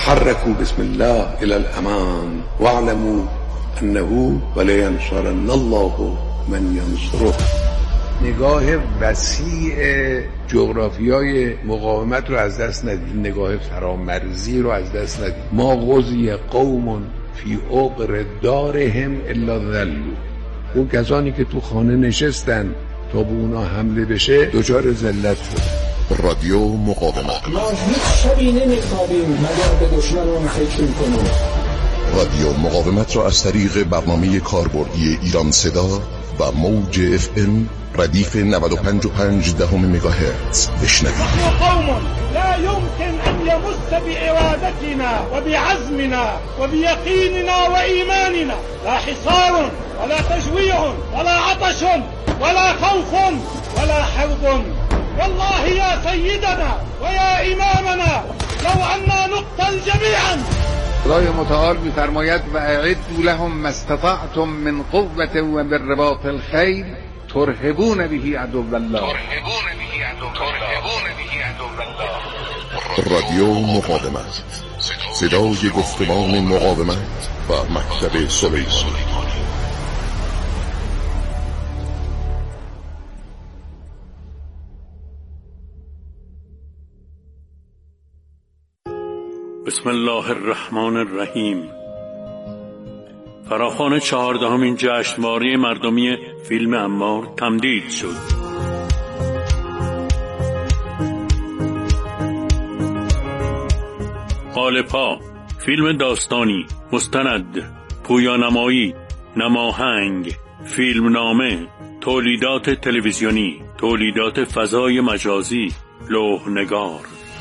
تحركوا بسم الله إلى الأمان واعلموا أنه ولینصرن الله من ینصره. نگاه وسیع جغرافیای مقاومت رو از دست ندید، نگاه فرامرزی رو از دست ندید. ما غزی قوم فی عقر دارهم الا ذلوا. اون کسانی که تو خانه نشستن تا به اونا حمله بشه دچار ذلت شد. رادیو مقاومت. ما هیچ شبی نمیخوابیم مگر به دشمنان فکر میکنیم. رادیو مقاومت را از طریق برنامه کاربردی ایران صدا و موج FM ردیف 95.5 مگاهرتز بشنوید. نحن قوم لا يمكن أن يمس بإرادتنا وبعزمنا وبيقيننا وإيماننا لا حصار ولا تجويع ولا عطش ولا خوف ولا حرب. والله يا سيدنا ويا إمامنا لو أننا نقتل جميعا. خدای متعال می‌فرماید و اعدوا لهم ما استطعتم من قوة و بالرباط الخیل ترهبون به عدو الله. رادیو مقاومت، صدای گفتمان مقاومت و مکتب سلیمانی. بسم الله الرحمن الرحیم. فراخوان 14مین جشنواره مردمی فیلم عمار تمدید شد. قالب‌ها، فیلم داستانی، مستند، پویانمایی، نماهنگ، فیلمنامه، تولیدات تلویزیونی، تولیدات فضای مجازی، لوح‌نگار.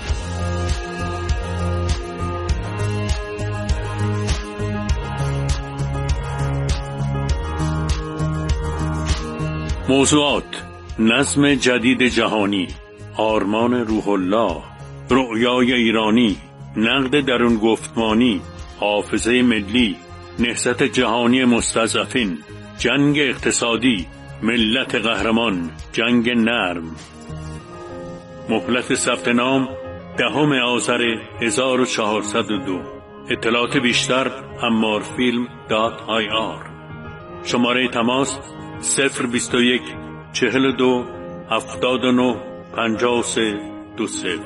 موضوعات: نظم جدید جهانی، آرمان روح الله، رؤیای ایرانی، نقد درون گفتمانی، حافظه ملی، نهضت جهانی مستضعفین، جنگ اقتصادی، ملت قهرمان، جنگ نرم. مهلت ثبت نام 10 آذر 1402. اطلاعات بیشتر ammarfilm.ir. شماره تماس 021 42 79 53 20.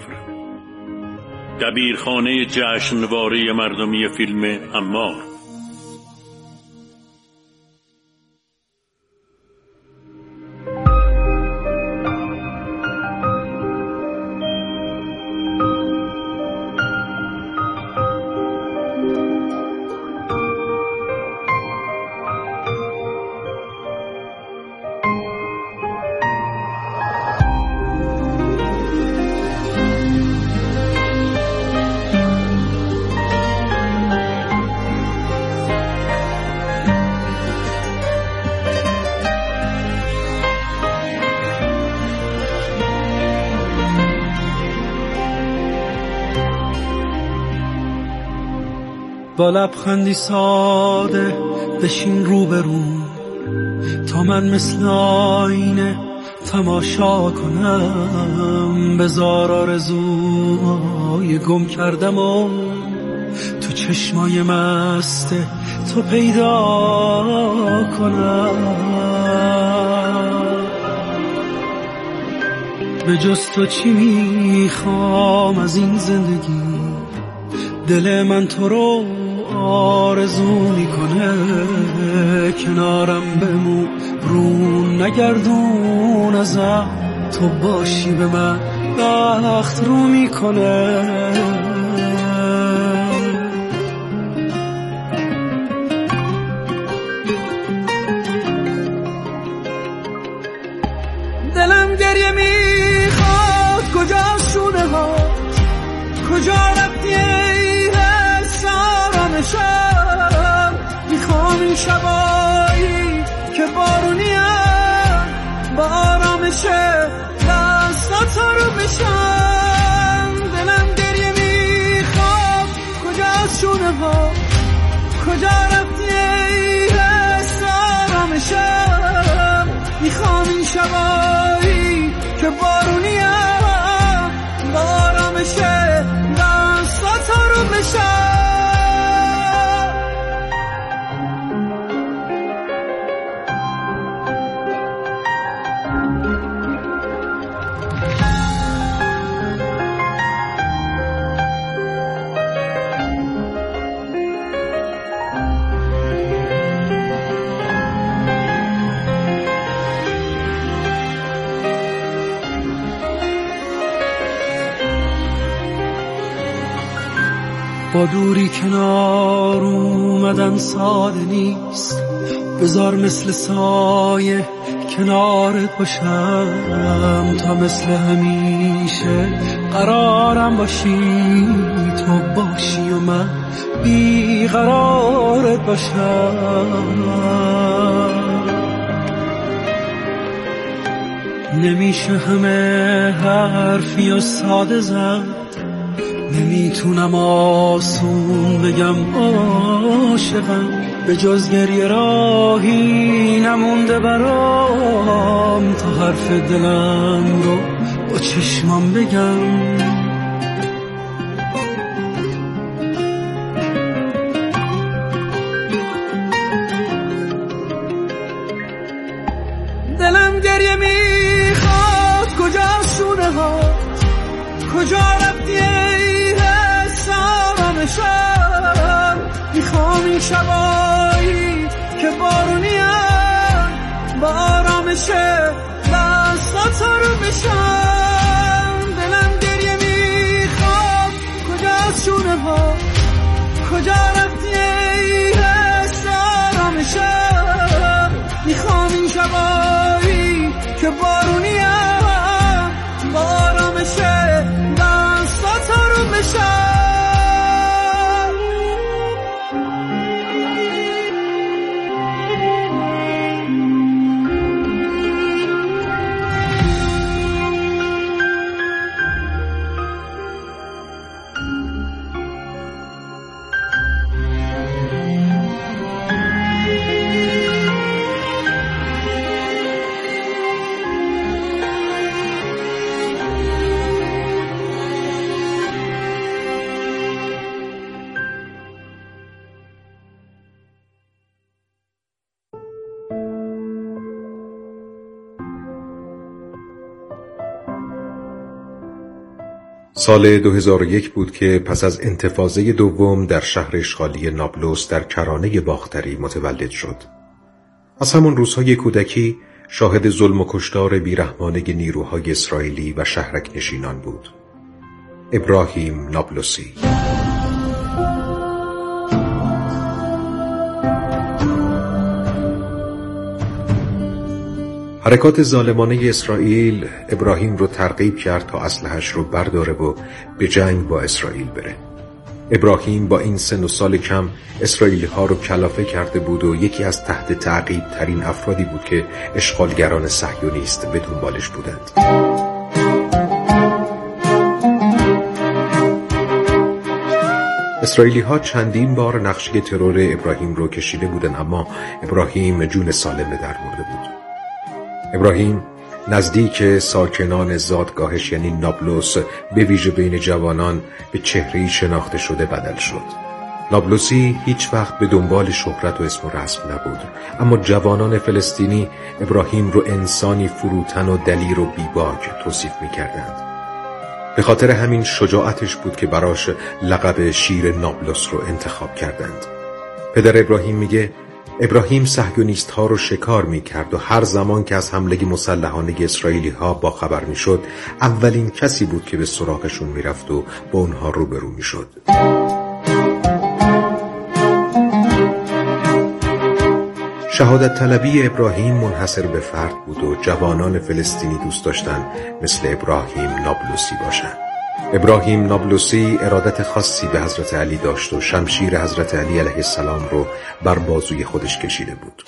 دبیرخانه جشنواره مردمی فیلم عمار. با لبخندی ساده بشین روبرو تا من مثل آینه تماشا کنم. بذار آرزوهای گم کردم و تو چشمای مست تو پیدا کنم. به جز تو چی میخوام از این زندگی؟ دل من تو رو آرزو میکنه. کنارم بمون رو نگردون ازم، تو باشی به من بخت رو میکنه. دلم گریه میخواد کجا شونه ها، کجا رفتی آرامشم. میخوام این شبایی که بارونیم با آرامش دستات رو بشم. دلم گریه میخواد کجا از شونه ها، کجا رفتی حس آرامشم. میخوام این شبایی که بارونیم با آرامش دستات رو بشم. با دوری کنار اومدن ساده نیست، بذار مثل سایه کنارت باشم تا مثل همیشه قرارم باشی، تو باشی و من بیقرارت باشم. نمیشه همه حرفی و ساده زد، نمیتونم آسون بگم عاشقم، به جز گریه راهی نمونده برام تا حرف دلم رو با چشمم بگم. دلم گریه میخواد، کجا شونه ها، کجا رفتی ای حس آرامشم. میخوام این شبایی که بارونیم با آرامش دستات رو بشم. دلم گریه میخواد، کجا شونه ها، کجا رفتی ای حس آرامشم. میخوام این شبایی که بارونیم با آرامش دستات رو بشم. سال 2001 بود که پس از انتفاضه دوم در شهر اشغالی نابلس در کرانه باختری متولد شد. از همون روزهای کودکی شاهد ظلم و کشتار بیرحمانه نیروهای اسرائیلی و شهرک نشینان بود. ابراهیم نابلسی. حرکات ظالمانه اسرائیل ابراهیم رو ترغیب کرد تا اسلحه‌اش رو برداره و به جنگ با اسرائیل بره. ابراهیم با این سن و سال کم اسرائیلی ها رو کلافه کرده بود و یکی از تحت تعقیب ترین افرادی بود که اشغالگران صهیونیست به دنبالش بودند. اسرائیلی ها چندین بار نقشه ترور ابراهیم رو کشیده بودند، اما ابراهیم جون سالم به در برده بود. ابراهیم نزدیک ساکنان زادگاهش یعنی نابلس به ویژه بین جوانان به چهره‌ای شناخته شده بدل شد. نابلسی هیچ وقت به دنبال شهرت و اسم و رسم نبود، اما جوانان فلسطینی ابراهیم رو انسانی فروتن و دلیر و بیباک توصیف می‌کردند. به خاطر همین شجاعتش بود که براش لقب شیر نابلس رو انتخاب کردند. پدر ابراهیم میگه ابراهیم صهیونیست ها رو شکار می کرد و هر زمان که از حمله مسلحانه اسرائیلی ها با خبر می شد اولین کسی بود که به سراغشون می رفت و با اونها روبرو می شد. شهادت طلبی ابراهیم منحصر به فرد بود و جوانان فلسطینی دوست داشتن مثل ابراهیم نابلسی باشن. ابراهیم نابلسی ارادت خاصی به حضرت علی داشت و شمشیر حضرت علی علیه السلام رو بر بازوی خودش کشیده بود.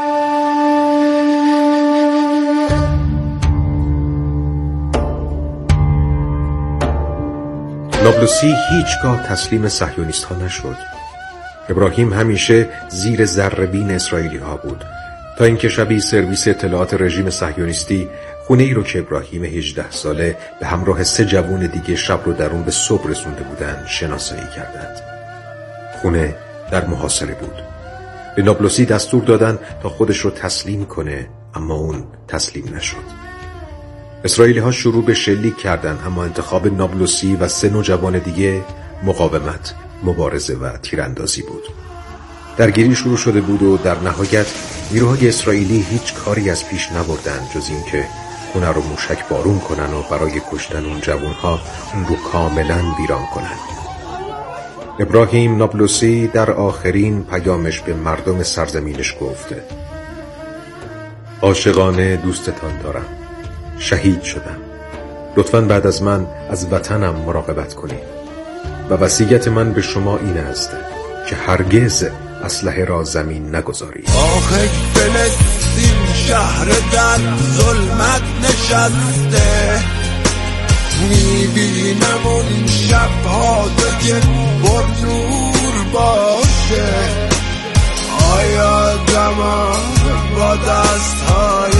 نابلسی هیچگاه تسلیم صهیونیست ها نشد. ابراهیم همیشه زیر ذره‌بین اسرائیلی ها بود تا اینکه شبی سرویس اطلاعات رژیم صهیونیستی خونه ای رو که ابراهیم 18 ساله به همراه 3 جوان دیگه شب رو در اون به صبح رسونده بودند شناسایی کردند. خونه در محاصره بود. به نابلسی دستور دادن تا خودش رو تسلیم کنه، اما اون تسلیم نشد. اسرائیلی ها شروع به شلیک کردند، اما انتخاب نابلسی و 3 نوجوان دیگه مقاومت، مبارزه و تیراندازی بود. درگیری شروع شده بود و در نهایت نیروهای اسرائیلی هیچ کاری از پیش نبردند جز این که خونه رو موشک بارون کنن و برای کشتن اون جوانها اون رو کاملا ویران کنن. ابراهیم نابلسی در آخرین پیامش به مردم سرزمینش گفته: عاشقانه دوستتان دارم، شهید شدم، لطفاً بعد از من از وطنم مراقبت کنید و وصیت من به شما این است که هرگز اسلحه را زمین نگذارید. آخه فلسطین شهر در ظلمت نشسته، میبینم اون شبها دیگه بر نور باشه. آیا دمان با دستهای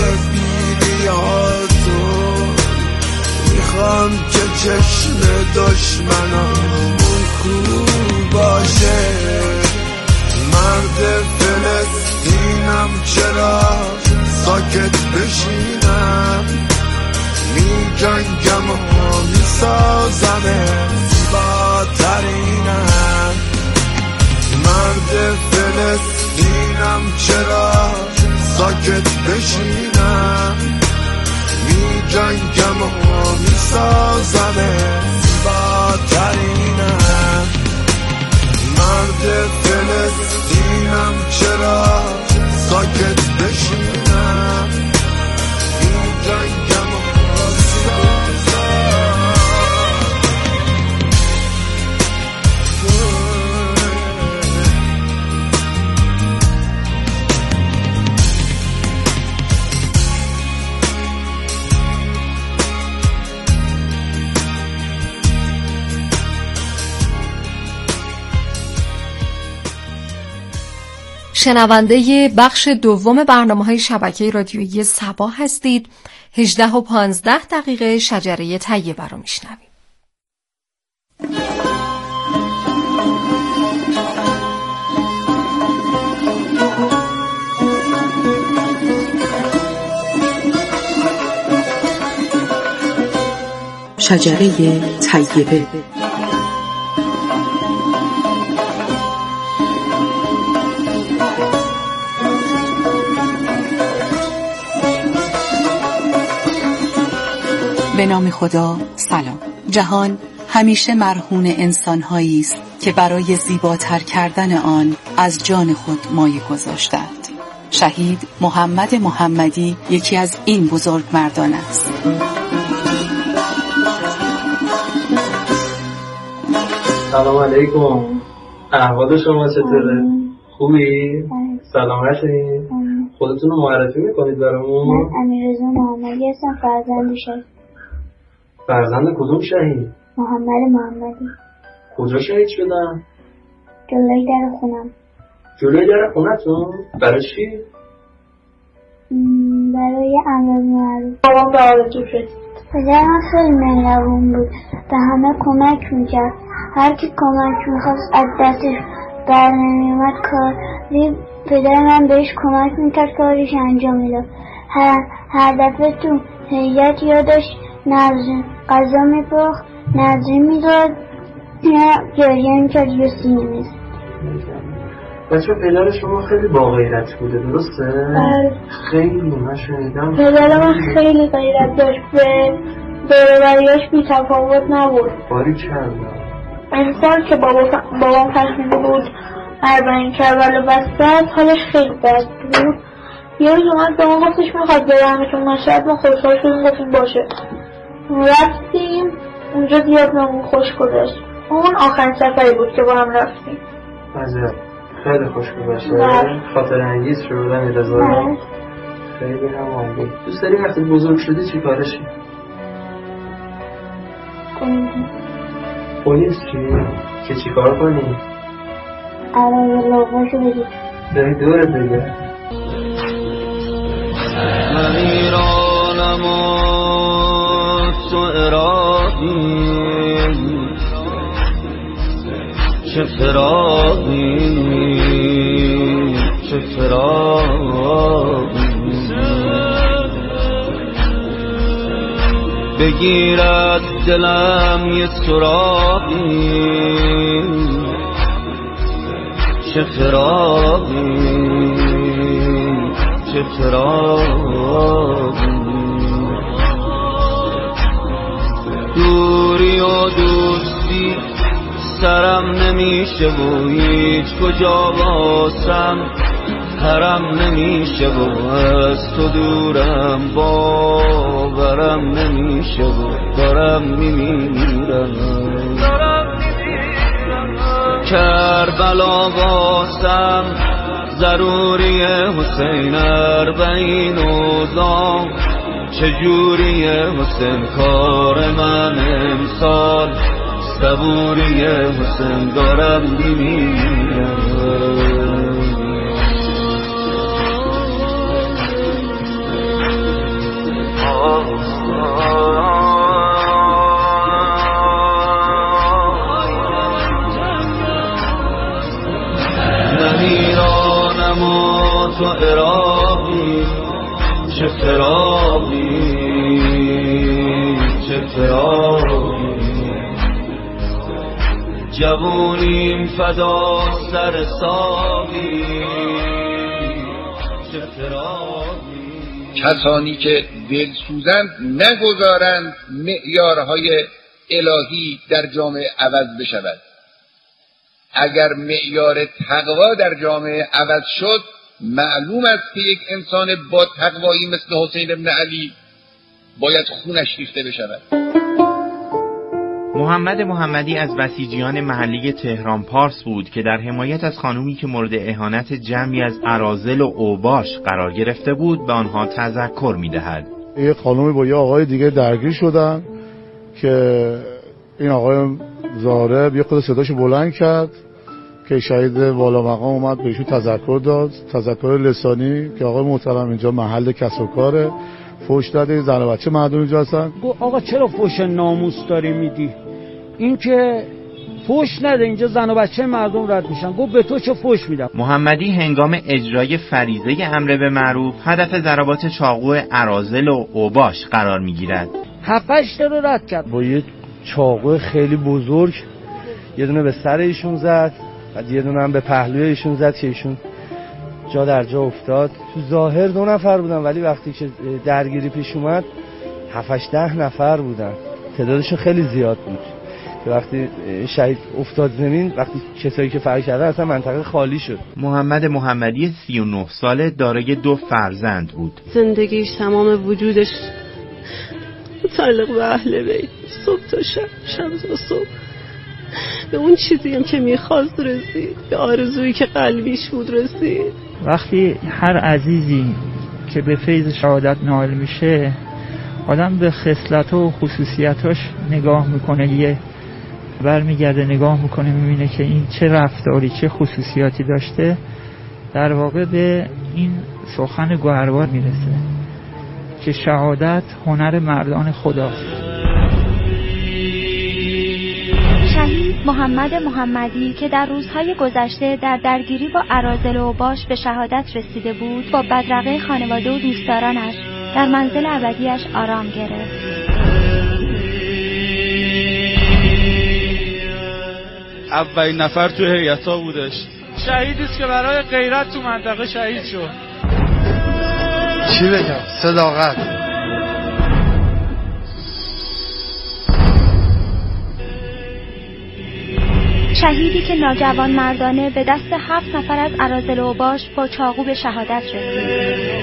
بیریاتون میخوام که چشم دشمنامون کور باشه. مرد فلسطینم چرا ساکت بشینم، میجنگم و میسازم زیباترینم. مرد فلسطینم چرا ساکت بشینم، میجنگم و میسازم زیباترینم. مرد فلسطینم چرا ساکت بشینم، میجنگم و شنونده بخش دوم برنامه‌های شبکه رادیویی صبا هستید. 18:15 شجره طیبه رو میشنویم. شجره طیبه. به نام خدا. سلام. جهان همیشه مرهون انسان‌هایی است که برای زیباتر کردن آن از جان خود مایه گذاشتند. شهید محمد محمدی یکی از این بزرگ مردان است. سلام علیکم. احوال شما چطوره؟ خوبی؟ سلامتی؟ خودتون رو معرفی میکنید برامون؟ من امیررضا محمدی هستم، فرزند شهید. فرزند کدوم شهید؟ محمد محمدی. کجا شهید شدن؟ جلوی در خونم. جلوی در خونتون؟ برای چی؟ برای امر معروف. بابام به آرزو شد. پدرم خیلی مهربون بود، به همه کمک میکرد. هر کی کمک میخواست از دستش بر نمیومد کاری پدر من بهش کمک میکرد کارش انجام میداد. هر دفعه تو هیئت یادش غذا میپخت، نظری میداد، گریه میکرد یا سینه میزد. بچه پدر شما خیلی با غیرت بوده درسته؟ خیلی من شنیدم پدر من خیلی غیرت داشت، به دوروبریاش بی تفاوت نبود. باری کردم این سال که بابام فهمیده بود اربعین کربلا بسته، حالش خیلی بد بود. یه روز اومد به ما گفتش میخواد برمتون مشهد. ما خوشحال شدیم گفتیم باشه. رفتیم اونجا زیاد بهمون خوش گذشت. اون آخرین سفری بود که با هم رفتیم. عجب، خیلی خوش گذشت. خاطر انگیز شد امیررضا. خیلی هم عالی. دوست داری وقتی بزرگ شدی چی کارشی؟ پلیس که چی کار کنی؟ عراض لغاشو بگید داری دورت بگه. من ایرانم و تو عراقی، چه فراقی چه فراقی. بگیرد دلم یه سراغی، چه فراقی چه فراقی. دوری و دوستی سرم نمیشه و هیچ کجا واسم پرم نمیشه و از تو دورم باورم نمیشه و دارم میمیرم کربلا واسم ضروری حسین اربعین اوزام چجوری حسین کار من امسال صبوری حسین دارم میمیرم نمیرانم و تو عراقی چه فراقی چه فراقی جوونیم فدا سر ساقی چه فراقی کسانی که دلسوزند نگذارند معیارهای الهی در جامعه عوض بشود. اگر معیار تقوا در جامعه عوض شد معلوم است که یک انسان با تقوایی مثل حسین ابن علی باید خونش ریخته بشود. محمد محمدی از بسیجیان محلی تهران پارس بود که در حمایت از خانومی که مورد اهانت جمعی از اراذل و اوباش قرار گرفته بود به آنها تذکر می‌دهد. یک خانومی با یه آقای دیگه درگیر شدن که این آقای زاره یه خود صداشو بلند کرد که شهید والا مقام اومد بهشون تذکر داد، تذکر لسانی که آقای محترم اینجا محل کسب و کاره، فوش داده، زن و بچه مردم اینجا هستن. گفت آقا چرا فوش ناموس داری میدی؟ این که فوش نده، اینجا زن و بچه مردم رد میشن. گفت به تو چه فوش میدم؟ محمدی هنگام اجرای فریضه امر به معروف هدف ضربات چاقو اراذل و اوباش قرار میگیرد. 7-8 تا رو رد کرد با یه چاقو خیلی بزرگ، یه دونه به سر ایشون زد، بعد یه دونه هم به پهلوی ایشون زد که ایشون جا در جا افتاد. تو ظاهر 2 نفر بودن ولی وقتی که درگیری پیش اومد 7-10 نفر بودن، تعدادشون خیلی زیاد بود که وقتی شهید افتاد زمین، وقتی کسایی که فرار کردن اصلا منطقه خالی شد. محمد محمدی 39 ساله دارای 2 فرزند بود. زندگیش تمام وجودش متعلق به اهل بیت، صبح تا شب تا صبح به اون چیزی هم که میخواست رسید، به آرزویی که قلبیش بود رسید. وقتی هر عزیزی که به فیض شهادت نائل میشه آدم به خصلت و خصوصیتاش نگاه میکنه، یه برمیگرده نگاه میکنه میبینه که این چه رفتاری چه خصوصیاتی داشته، در واقع به این سخن گوهربار میرسه که شهادت هنر مردان خداست. شهید محمد محمدی که در روزهای گذشته در درگیری با اراذل و اوباش به شهادت رسیده بود، با بدرقه خانواده و دوستدارانش در منزل ابدیش آرام گرفت. اولین نفر تو هیئت‌ها بودش. شهیدی است که برای غیرت تو منطقه شهید شد. چی بگم؟ صداقت. شهیدی که ناجوان مردانه به دست 7 نفر از اراذل و اوباش با چاقو به شهادت رسید.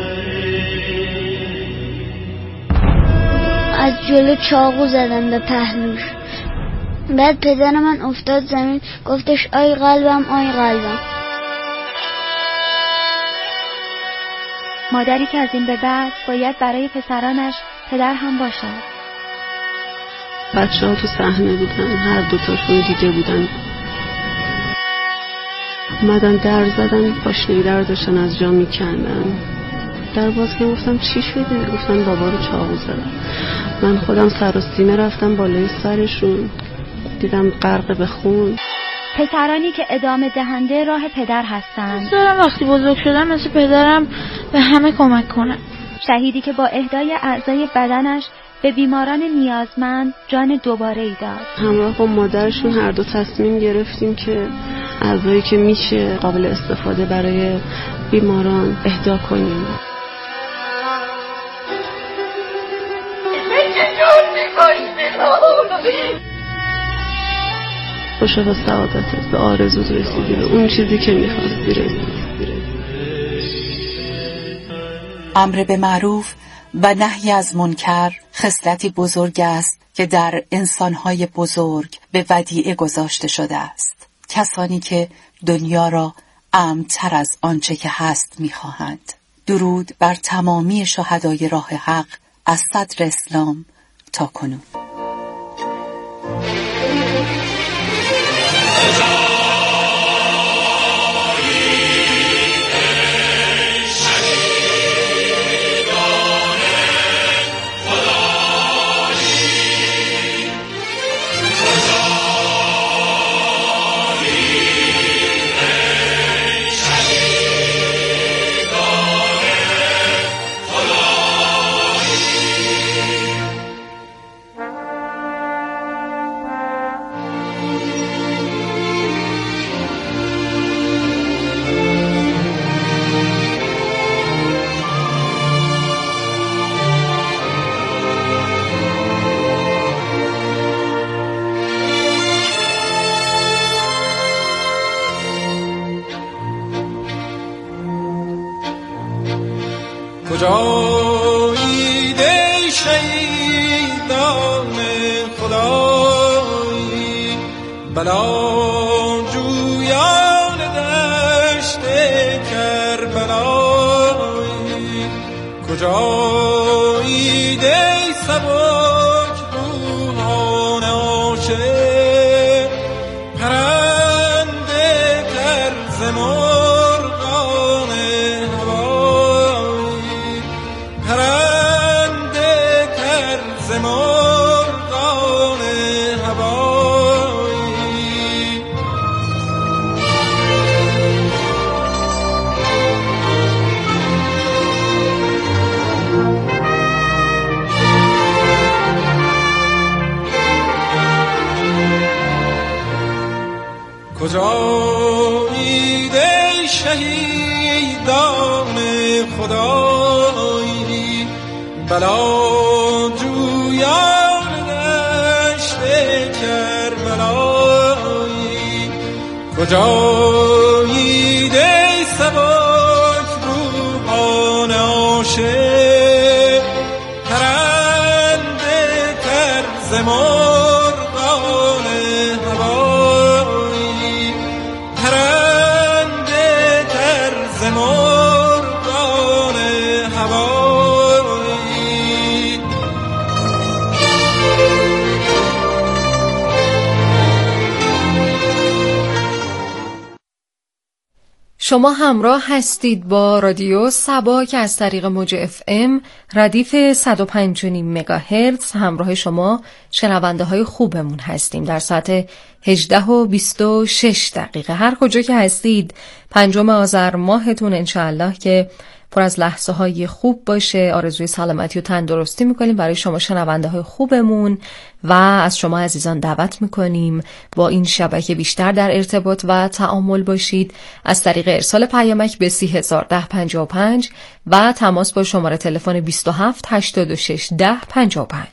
از جلو چاقو زدن به پهلوش. بعد پدر من افتاد زمین، گفتش آی قلبم آی قلبم. مادری که از این به بعد باید برای پسرانش پدر هم باشد. بچه ها تو صحنه بودن، هر دوتاشون دیده بودن، اومدن در زدن، پاشنه در داشتن از جا میکندن. در باز که گفتم چی شده؟ گفتن بابا رو چاقو زدن. من خودم سر و سینه رفتم بالای سرشون، دیدم غرق به خون. پسرانی که ادامه دهنده راه پدر هستند. دارم وقتی بزرگ شدم مثل پدرم به همه کمک کنم. شهیدی که با اهدای اعضای بدنش به بیماران نیازمند جان دوباره‌ای داد. همراه با مادرشون هر دو تصمیم گرفتیم که اعضایی که میشه قابل استفاده برای بیماران اهدا کنیم. باشه به سعادتت، به آرزوت رسیدی، به اون چیزی که میخواستی رسیدی. امر به معروف و نهی از منکر خصلتی بزرگ است که در انسانهای بزرگ به ودیعه گذاشته شده است. کسانی که دنیا را امن‌تر از آنچه که هست می‌خواهند. درود بر تمامی شهدای راه حق از صدر اسلام تا کنون. کجایید ای شهیدان خدایی، بلا جویان دشت کربلایی، کجایید ای سبک روحان عاشق، پرنده طرز مرغان هوایی، پرنده طرز مرغان هوایی. کجایید ای شهیدان خدایی، بلا جویان دشت کربلایی، کجایید ای سبک روحان عاشق، پرنده طرز مرغان هوایی، پرنده طرز مرغان هوایی. شما همراه هستید با رادیو صبا که از طریق موج FM ردیف 105.5 مگاهرتز همراه شما شنونده های خوبمون هستیم در ساعت 18:26. هر کجا که هستید 5 آذر ماهتون انشاءالله که پر از لحظه های خوب باشه. آرزوی سلامتی و تندرستی میکنیم برای شما شنونده های خوبمون و از شما عزیزان دعوت میکنیم با این شبکه بیشتر در ارتباط و تعامل باشید از طریق ارسال پیامک به 301055 و تماس با شماره تلفن 27 86 10 55.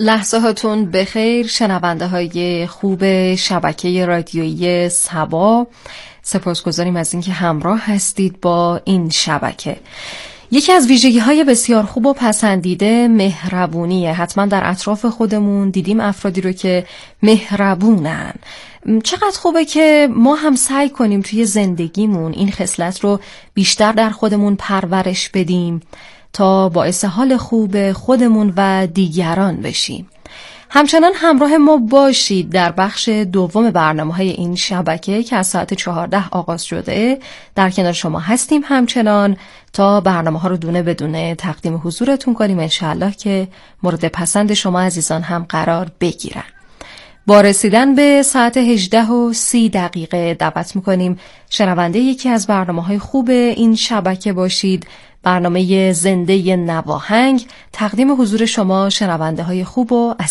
لحظه هاتون بخیر شنونده های خوب شبکه رادیویی سبا، سپاسگزاریم از اینکه همراه هستید با این شبکه. یکی از ویژگی‌های بسیار خوب و پسندیده مهربونیه. حتما در اطراف خودمون دیدیم افرادی رو که مهربونن. چقدر خوبه که ما هم سعی کنیم توی زندگیمون این خصلت رو بیشتر در خودمون پرورش بدیم تا باعث حال خوب خودمون و دیگران بشیم. همچنان همراه ما باشید در بخش دوم برنامه‌های این شبکه که از ساعت 14 آغاز شده. در کنار شما هستیم همچنان تا برنامه‌ها رو دونه بدونه تقدیم حضورتون کنیم، انشاءالله که مورد پسند شما عزیزان هم قرار بگیرن. با رسیدن به ساعت 18:30 دعوت می‌کنیم شنونده یکی از برنامه‌های خوب این شبکه باشید. برنامه زنده نواهنگ تقدیم حضور شما شنونده های خوب و